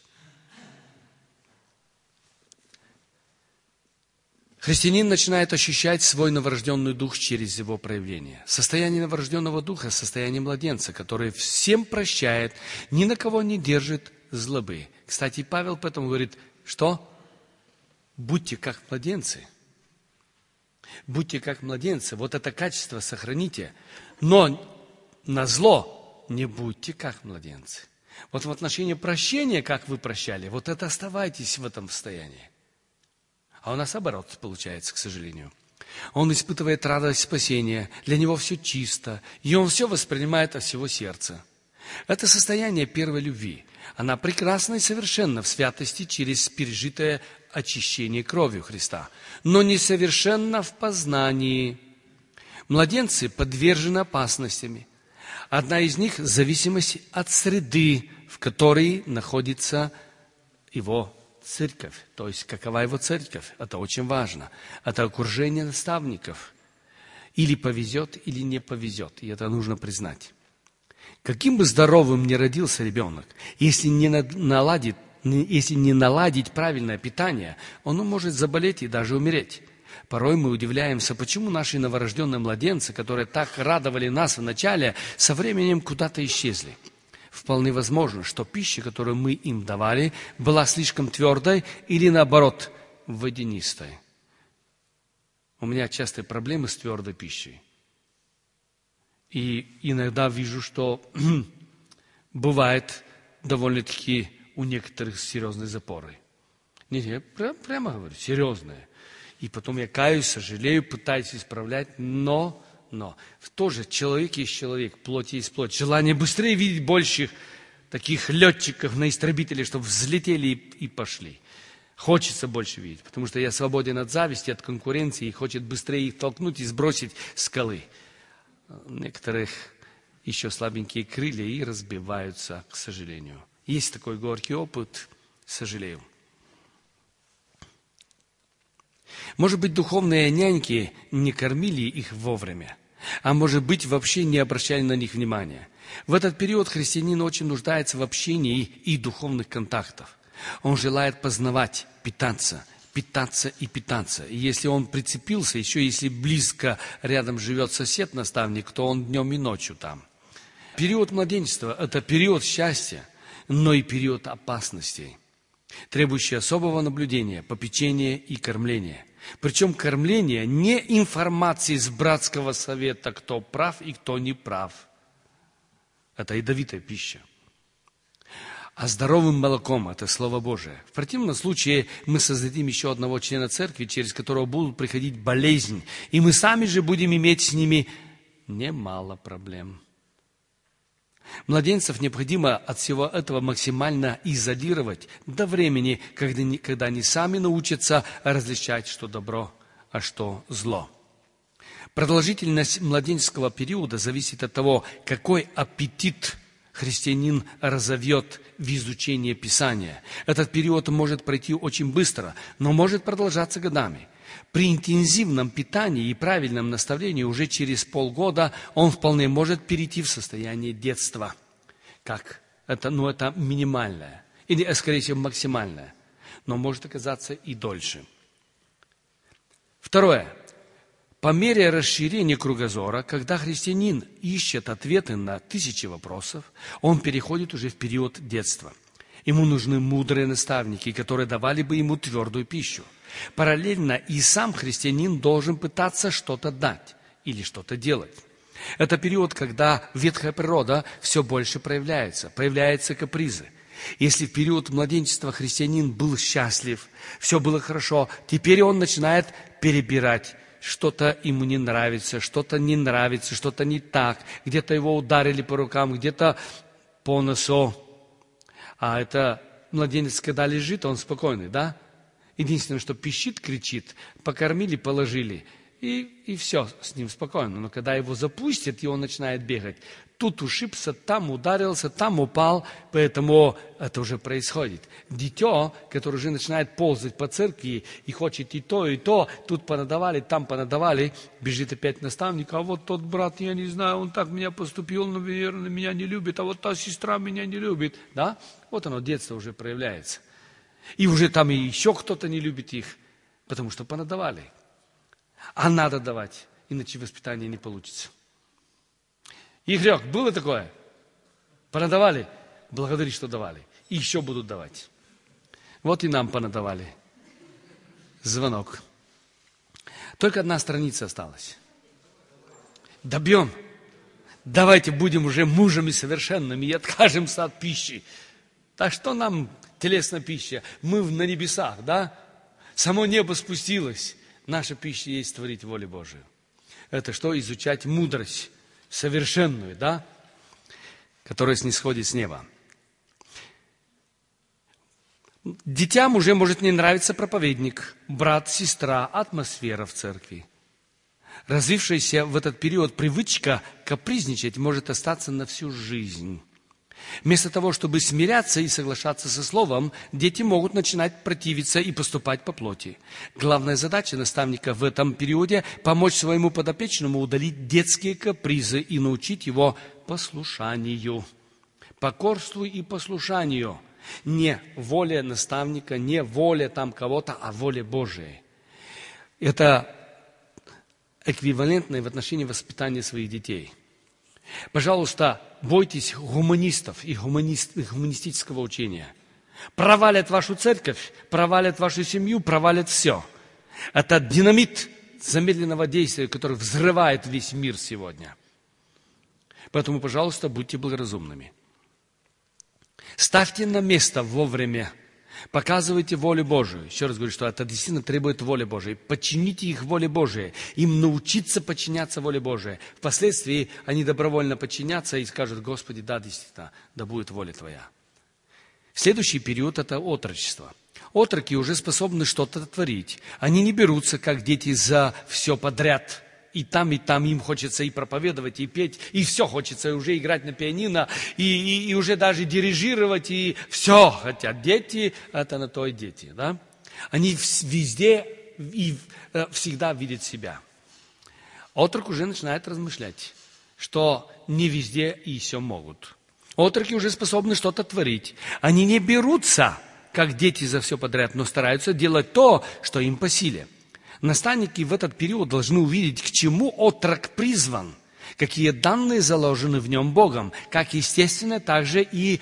Христианин начинает ощущать свой новорожденный дух через его проявление. Состояние новорожденного духа – состояние младенца, который всем прощает, ни на кого не держит злобы. Кстати, Павел поэтому говорит, что? Будьте как младенцы. Будьте как младенцы. Вот это качество сохраните. Но на зло не будьте как младенцы. Вот в отношении прощения, как вы прощали, вот это оставайтесь в этом состоянии. А у нас наоборот получается, к сожалению. Он испытывает радость спасения, для него все чисто, и он все воспринимает от всего сердца. Это состояние первой любви. Она прекрасна и совершенна в святости через пережитое очищение кровью Христа, но несовершенна в познании. Младенцы подвержены опасностям. Одна из них – зависимость от среды, в которой находится его церковь, то есть какова его церковь, это очень важно. Это окружение наставников. Или повезет, или не повезет, и это нужно признать. Каким бы здоровым ни родился ребенок, если не наладить правильное питание, он может заболеть и даже умереть. Порой мы удивляемся, почему наши новорожденные младенцы, которые так радовали нас вначале, со временем куда-то исчезли. Вполне возможно, что пища, которую мы им давали, была слишком твердой или, наоборот, водянистой. У меня частые проблемы с твердой пищей. И иногда вижу, что бывает довольно-таки у некоторых серьезные запоры. Нет, я прямо говорю, серьезные. И потом я каюсь, сожалею, пытаюсь исправлять, но тоже человек есть человек, плоть есть плоть. Желание быстрее видеть больших таких летчиков на истребителе, чтобы взлетели и пошли. Хочется больше видеть, потому что я свободен от зависти, от конкуренции, и хочет быстрее их толкнуть и сбросить с скалы. Некоторых еще слабенькие крылья и разбиваются, к сожалению. Есть такой горький опыт, сожалею. Может быть, духовные няньки не кормили их вовремя, а может быть, вообще не обращали на них внимания. В этот период христианин очень нуждается в общении и духовных контактах. Он желает познавать, питаться. И если он прицепился, еще если близко рядом живет сосед-наставник, то он днем и ночью там. Период младенчества – это период счастья, но и период опасностей, требующий особого наблюдения, попечения и кормления. Причем кормление не информацией с братского совета, кто прав и кто не прав. Это ядовитая пища. А здоровым молоком – это Слово Божие. В противном случае мы создадим еще одного члена церкви, через которого будут приходить болезни, и мы сами же будем иметь с ними немало проблем. Младенцев необходимо от всего этого максимально изолировать до времени, когда они сами научатся различать, что добро, а что зло. Продолжительность младенческого периода зависит от того, какой аппетит христианин разовьет в изучении Писания. Этот период может пройти очень быстро, но может продолжаться годами. При интенсивном питании и правильном наставлении уже через полгода он вполне может перейти в состояние детства. Как? Это минимальное, или, скорее всего, максимальное, но может оказаться и дольше. Второе. По мере расширения кругозора, когда христианин ищет ответы на тысячи вопросов, он переходит уже в период детства. Ему нужны мудрые наставники, которые давали бы ему твердую пищу. Параллельно и сам христианин должен пытаться что-то дать или что-то делать. Это период, когда ветхая природа все больше проявляются капризы. Если в период младенчества христианин был счастлив, все было хорошо, теперь он начинает перебирать. Что-то ему не нравится, что-то не так. Где-то его ударили по рукам, где-то по носу. А это младенец, когда лежит, он спокойный, да? Единственное, что пищит, кричит, покормили, положили. и все, с ним спокойно. Но когда его запустят, и он начинает бегать, тут ушибся, там ударился, там упал, поэтому это уже происходит. Дитё, которое уже начинает ползать по церкви и хочет и то, тут понадавали, там понадавали, бежит опять наставник, а вот тот брат, я не знаю, он так меня поступил, наверное, меня не любит, а вот та сестра меня не любит. Да? Вот оно, детство уже проявляется. И уже там и еще кто-то не любит их, потому что понадавали. А надо давать, иначе воспитание не получится. Игорек, было такое? Понадавали? Благодари, что давали. И еще будут давать. Вот и нам понадавали. Звонок. Только одна страница осталась. Добьем. Давайте будем уже мужами совершенными и откажемся от пищи. Так что нам телесная пища? Мы на небесах, да? Само небо спустилось. Наша пища есть творить волю Божию. Это что? Изучать мудрость совершенную, да? Которая снисходит с неба. Детям уже может не нравиться проповедник, брат, сестра, атмосфера в церкви. Развившаяся в этот период привычка капризничать может остаться на всю жизнь. Вместо того, чтобы смиряться и соглашаться со словом, дети могут начинать противиться и поступать по плоти. Главная задача наставника в этом периоде – помочь своему подопечному удалить детские капризы и научить его послушанию. Покорству и послушанию. Не воле наставника, не воле там кого-то, а воле Божией. Это эквивалентное в отношении воспитания своих детей. Пожалуйста, бойтесь гуманистов и гуманистического учения. Провалят вашу церковь, провалят вашу семью, провалят все. Это динамит замедленного действия, который взрывает весь мир сегодня. Поэтому, пожалуйста, будьте благоразумными. Ставьте на место вовремя. Показывайте волю Божию. Еще раз говорю, что это действительно требует воли Божией. Подчините их воле Божией. Им научиться подчиняться воле Божией. Впоследствии они добровольно подчинятся и скажут: Господи, да, действительно, да будет воля Твоя. Следующий период – это отрочество. Отроки уже способны что-то творить. Они не берутся, как дети, за все подряд. И там им хочется и проповедовать, и петь, и все хочется, и уже играть на пианино, и уже даже дирижировать, и все хотят. Дети – это на то и дети. Да? Они везде и всегда видят себя. Отрок уже начинает размышлять, что не везде и все могут. Отроки уже способны что-то творить. Они не берутся, как дети, за все подряд, но стараются делать то, что им по силе. Наставники в этот период должны увидеть, к чему отрок призван, какие данные заложены в нем Богом, как естественно, также и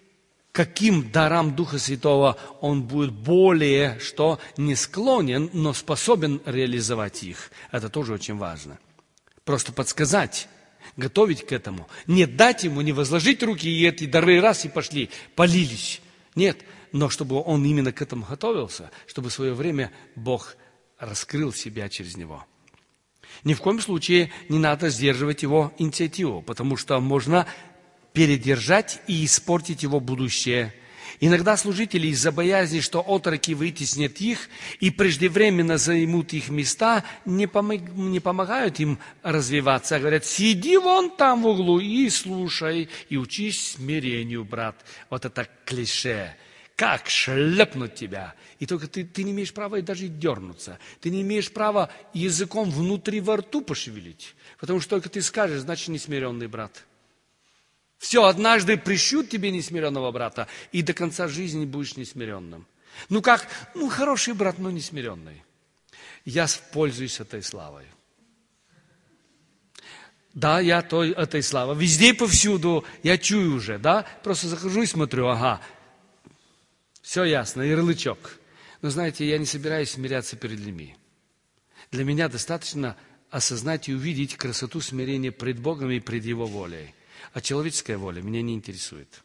каким дарам Духа Святого он будет более, что не склонен, но способен реализовать их. Это тоже очень важно. Просто подсказать, готовить к этому. Не дать ему, не возложить руки, и эти дары раз и пошли, полились. Нет, но чтобы он именно к этому готовился, чтобы в свое время Бог раскрыл себя через него. Ни в коем случае не надо сдерживать его инициативу, потому что можно передержать и испортить его будущее. Иногда служители из-за боязни, что отроки вытеснят их и преждевременно займут их места, не помогают им развиваться. Говорят: сиди вон там в углу и слушай, и учись смирению, брат. Вот это клише. Как шлепнуть тебя? И только ты не имеешь права даже дернуться. Ты не имеешь права языком внутри во рту пошевелить. Потому что только ты скажешь, значит, несмиренный брат. Все, однажды пришьют тебе несмиренного брата, и до конца жизни будешь несмиренным. Хороший брат, но несмиренный. Я пользуюсь этой славой. Да, я этой славой. Везде, повсюду, я чую уже, да? Просто захожу и смотрю, ага. Все ясно, ярлычок. Но знаете, я не собираюсь смиряться перед людьми. Для меня достаточно осознать и увидеть красоту смирения пред Богом и пред Его волей. А человеческая воля меня не интересует.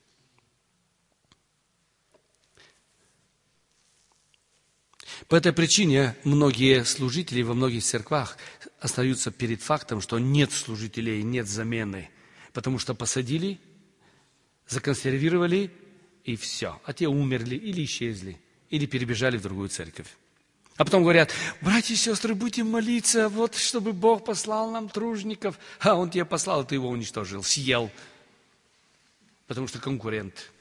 По этой причине многие служители во многих церквах остаются перед фактом, что нет служителей, нет замены. Потому что посадили, законсервировали, и все. А те умерли или исчезли, или перебежали в другую церковь. А потом говорят: братья и сестры, будем молиться, вот чтобы Бог послал нам тружников. А Он тебе послал, ты его уничтожил, съел. Потому что конкурент.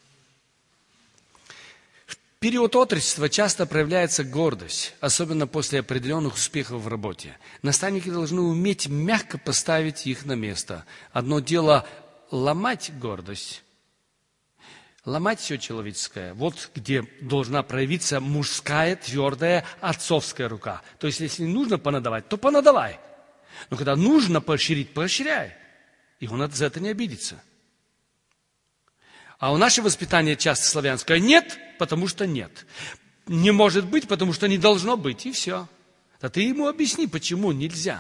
В период отрочества часто проявляется гордость, особенно после определенных успехов в работе. Наставники должны уметь мягко поставить их на место. Одно дело ломать гордость, ломать все человеческое. Вот где должна проявиться мужская, твердая, отцовская рука. То есть, если нужно понадавать, то понадавай. Но когда нужно поощрить, поощряй. И он за это не обидится. А у нашего воспитания часто славянское: нет, потому что нет. Не может быть, потому что не должно быть. И все. А ты ему объясни, почему нельзя.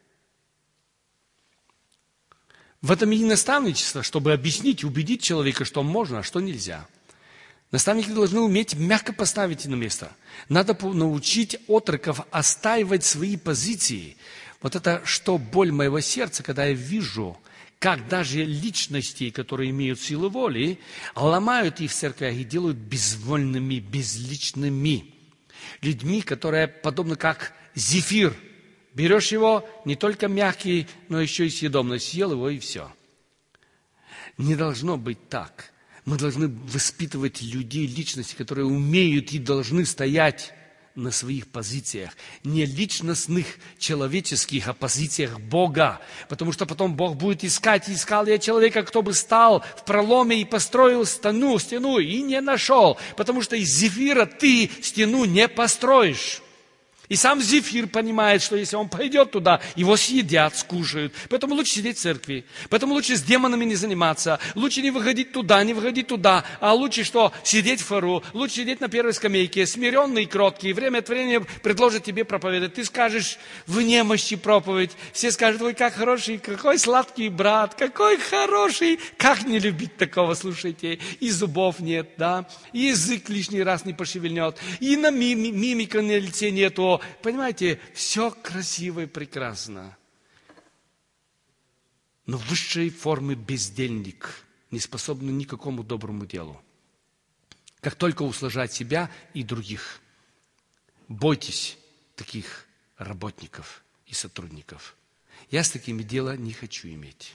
В этом и наставничество, чтобы объяснить, убедить человека, что можно, а что нельзя. Наставники должны уметь мягко поставить на место. Надо научить отроков отстаивать свои позиции. Вот это что боль моего сердца, когда я вижу, как даже личности, которые имеют силу воли, ломают их в церквях и делают безвольными, безличными. Людьми, которые подобны как зефир. Берешь его, не только мягкий, но еще и съедобный. Съел его, и все. Не должно быть так. Мы должны воспитывать людей, личности, которые умеют и должны стоять на своих позициях. Не личностных, человеческих, а позициях Бога. Потому что потом Бог будет искать, и искал я человека, кто бы стал в проломе и построил стену, и не нашел. Потому что из зефира ты стену не построишь. И сам зефир понимает, что если он пойдет туда, его съедят, скушают. Поэтому лучше сидеть в церкви. Поэтому лучше с демонами не заниматься. Лучше не выходить туда, не выходить туда. А лучше что? Сидеть в хору. Лучше сидеть на первой скамейке, смиренный и кроткий. Время от времени предложат тебе проповедовать. Ты скажешь в немощи проповедь. Все скажут: ой, как хороший, какой сладкий брат, какой хороший. Как не любить такого, слушайте. И зубов нет, да. И язык лишний раз не пошевельнет. И на мимика на лице нету. Понимаете, все красиво и прекрасно. Но в высшей форме бездельник, не способный ни к какому доброму делу. Как только услаждать себя и других. Бойтесь таких работников и сотрудников. Я с такими дела не хочу иметь.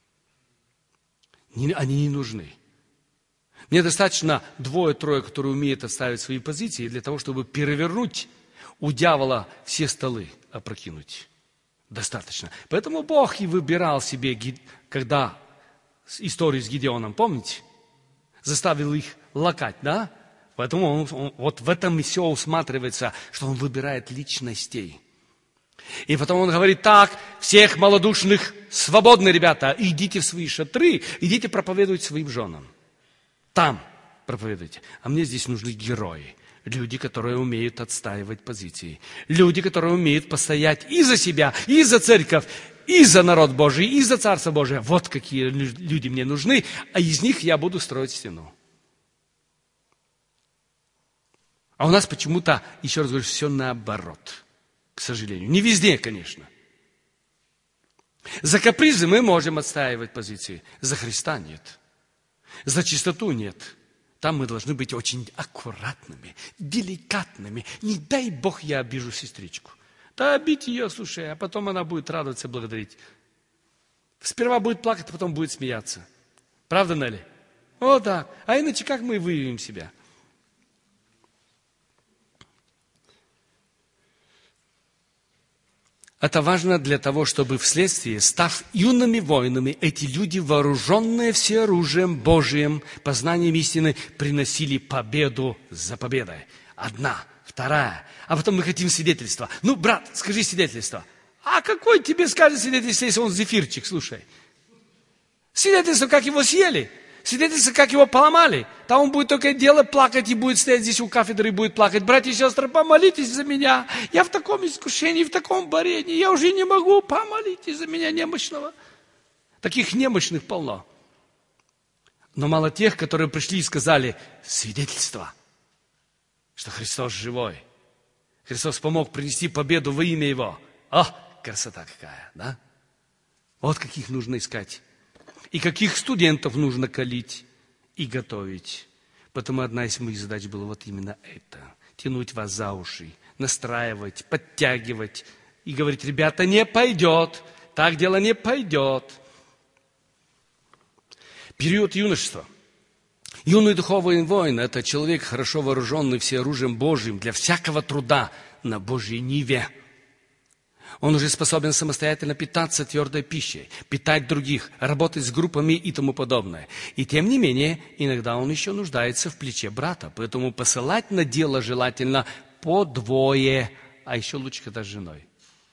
Они не нужны. Мне достаточно 2-3, которые умеют отставить свои позиции, для того, чтобы перевернуть у дьявола все столы, опрокинуть. Достаточно. Поэтому Бог и выбирал себе, когда историю с Гидеоном, помните? Заставил их лакать, да? Поэтому он вот в этом и все усматривается, что он выбирает личностей. И потом он говорит: так, всех малодушных свободны, ребята, идите в свои шатры, идите проповедовать своим женам. Там проповедуйте. А мне здесь нужны герои. Люди, которые умеют отстаивать позиции. Люди, которые умеют постоять и за себя, и за церковь, и за народ Божий, и за Царство Божие. Вот какие люди мне нужны, а из них я буду строить стену. А у нас почему-то, еще раз говорю, все наоборот, к сожалению. Не везде, конечно. За капризы мы можем отстаивать позиции, за Христа нет. За чистоту нет. Там мы должны быть очень аккуратными, деликатными. Не дай Бог я обижу сестричку. Да обидь ее, слушай, а потом она будет радоваться, благодарить. Сперва будет плакать, а потом будет смеяться. Правда, Нелли? Вот так. А иначе как мы выявим себя? Это важно для того, чтобы вследствие, став юными воинами, эти люди, вооруженные все оружием Божиим, познанием истины, приносили победу за победой. 1, 2. А потом мы хотим свидетельства. Ну, брат, скажи свидетельство. А какой тебе скажет свидетельство, если он зефирчик, слушай? Свидетельство, как его съели. Свидетельство, как его поломали. Там он будет только делать, плакать и будет стоять здесь у кафедры и будет плакать. Братья и сестры, помолитесь за меня. Я в таком искушении, в таком борении. Я уже не могу. Помолитесь за меня немощного. Таких немощных полно. Но мало тех, которые пришли и сказали: свидетельство, что Христос живой. Христос помог принести победу во имя Его. О, красота какая, да? Вот каких нужно искать. И каких студентов нужно калить и готовить. Потому одна из моих задач была вот именно это. тянуть вас за уши, настраивать, подтягивать и говорить: ребята, не пойдет, так дело не пойдет. Период юношества. Юный духовный воин – это человек, хорошо вооруженный всеоружием Божьим для всякого труда на Божьей ниве. Он уже способен самостоятельно питаться твердой пищей, питать других, работать с группами и тому подобное. И тем не менее, иногда он еще нуждается в плече брата. Поэтому посылать на дело желательно по двое, а еще лучше, когда с женой.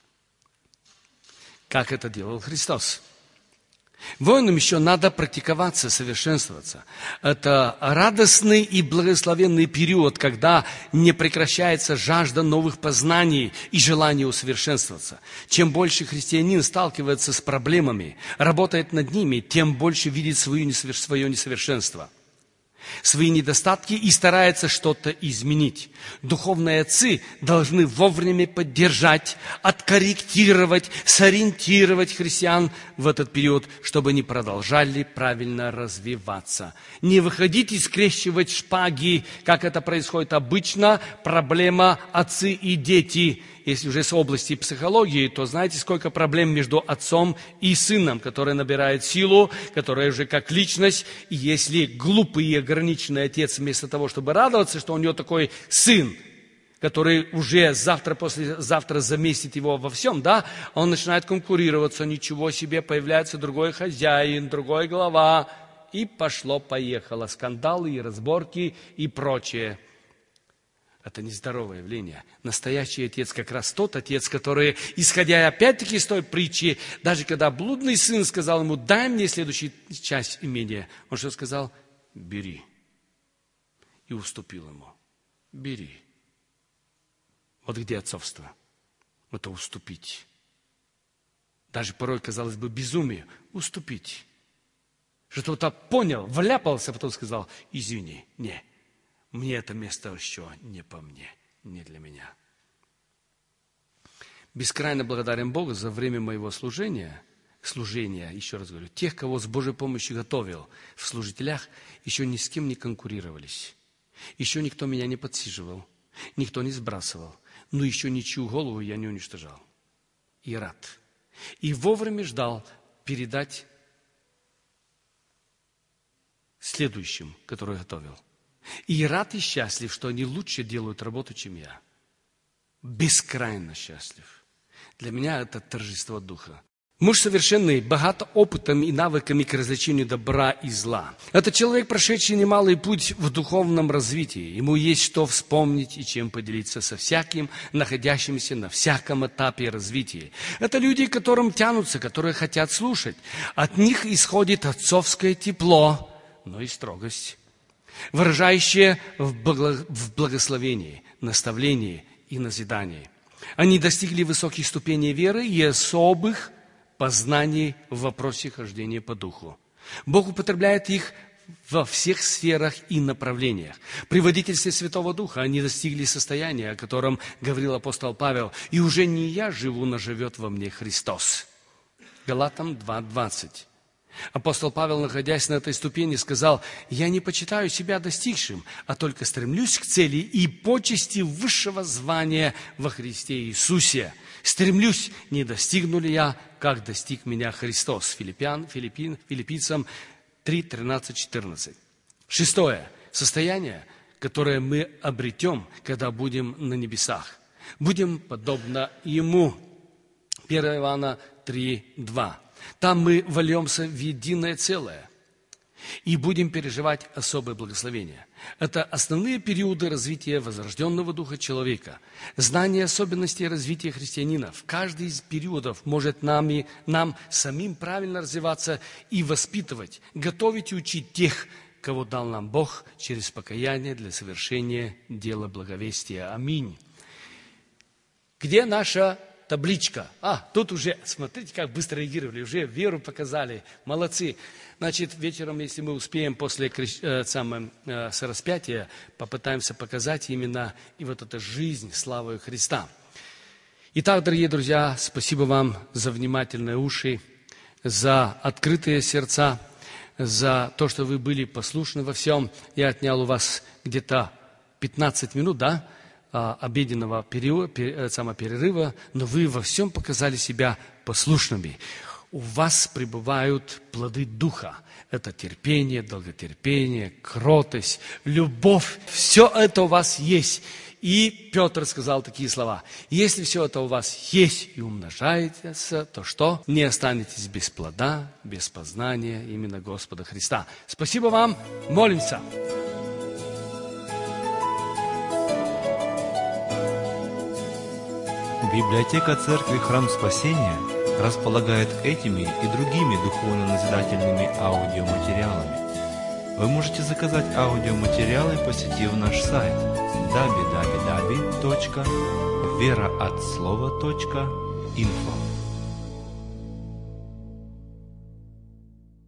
Как это делал Христос? Воинам еще надо практиковаться, совершенствоваться. Это радостный и благословенный период, когда не прекращается жажда новых познаний и желание усовершенствоваться. Чем больше христианин сталкивается с проблемами, работает над ними, тем больше видит свое несовершенство, свои недостатки и старается что-то изменить. Духовные отцы должны вовремя поддержать, откорректировать, сориентировать христиан в этот период, чтобы они продолжали правильно развиваться. Не выходить и скрещивать шпаги, как это происходит обычно, проблема отцы и дети. Если уже с области психологии, то знаете, сколько проблем между отцом и сыном, который набирает силу, которая уже как личность. И если глупый и ограниченный отец, вместо того, чтобы радоваться, что у него такой сын, который уже завтра, послезавтра заместит его во всем, да, он начинает конкурироваться, ничего себе, появляется другой хозяин, другой глава, и пошло-поехало, скандалы и разборки и прочее. Это нездоровое явление. Настоящий отец как раз тот отец, который, исходя опять-таки из той притчи, даже когда блудный сын сказал ему: дай мне следующую часть имения, он что сказал? Бери. И уступил ему. Бери. Вот где отцовство. Это уступить. Даже порой, казалось бы, безумие. Уступить. Что-то понял, вляпался, потом сказал: извини, не. Мне это место еще не по мне, не для меня. Бескрайне благодарен Богу за время моего служения, еще раз говорю, тех, кого с Божьей помощью готовил в служителях, еще ни с кем не конкурировались. Еще никто меня не подсиживал, никто не сбрасывал, но еще ничью голову я не уничтожал. И рад. И вовремя ждал передать следующим, который готовил. И рад и счастлив, что они лучше делают работу, чем я. Бескрайно счастлив. Для меня это торжество духа. Муж совершенный, богат опытом и навыками к развлечению добра и зла. Это человек, прошедший немалый путь в духовном развитии. Ему есть что вспомнить и чем поделиться со всяким, находящимся на всяком этапе развития. Это люди, к которым тянутся, которые хотят слушать. От них исходит отцовское тепло, но и строгость, выражающее в благословении, наставлении и назидании. Они достигли высоких ступеней веры и особых познаний в вопросе хождения по духу. Бог употребляет их во всех сферах и направлениях. При водительстве Святого Духа они достигли состояния, о котором говорил апостол Павел: «И уже не я живу, но живет во мне Христос». Галатам 2:20. Апостол Павел, находясь на этой ступени, сказал: «Я не почитаю себя достигшим, а только стремлюсь к цели и почести высшего звания во Христе Иисусе. Стремлюсь, не достигну ли я, как достиг меня Христос». Филиппийцам 3:13-14. Шестое. Состояние, которое мы обретем, когда будем на небесах. Будем подобно Ему. 1 Иоанна 3:2. Там мы вольемся в единое целое и будем переживать особое благословение. Это основные периоды развития возрожденного духа человека. Знание особенностей развития христианина в каждый из периодов может нам самим правильно развиваться и воспитывать, готовить и учить тех, кого дал нам Бог через покаяние для совершения дела благовестия. Аминь. Где наша табличка? Тут уже, смотрите, как быстро реагировали, уже веру показали. Молодцы. Значит, вечером, если мы успеем после распятия, попытаемся показать именно и вот эту жизнь славою Христа. Итак, дорогие друзья, спасибо вам за внимательные уши, за открытые сердца, за то, что вы были послушны во всем. Я отнял у вас где-то 15 минут, да? обеденного перерыва, но вы во всем показали себя послушными. У вас пребывают плоды Духа. Это терпение, долготерпение, кротость, любовь. Все это у вас есть. И Петр сказал такие слова: если все это у вас есть и умножается, то что? Не останетесь без плода, без познания именно Господа Христа. Спасибо вам. Молимся. Библиотека Церкви Храм Спасения располагает этими и другими духовно-назидательными аудиоматериалами. Вы можете заказать аудиоматериалы, посетив наш сайт www.вероотслова.info.